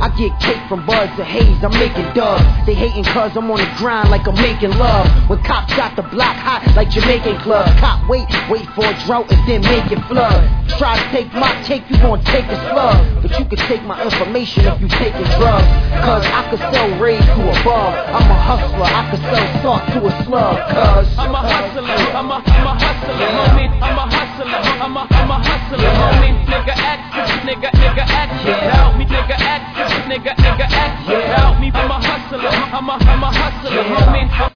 I get cake from buds to haze, I'm making dubs. They hating cause I'm on the grind like I'm making love. When cops got the block hot like Jamaican clubs. Cop wait for a drought and then make it flood. Try to take my take, you gon' take a slug. But you can take my information if you taking drugs. Cause I could sell rays to above. I'm a hustler, I could sell salt to a slug. Cause I'm a hustler, I'm a hustler, homie. I'm a hustler, I'm a hustler, homie. Nigga act, nigga act, help me, nigga act, nigga act, help me. I'm a hustler, I'm a hustler, homie.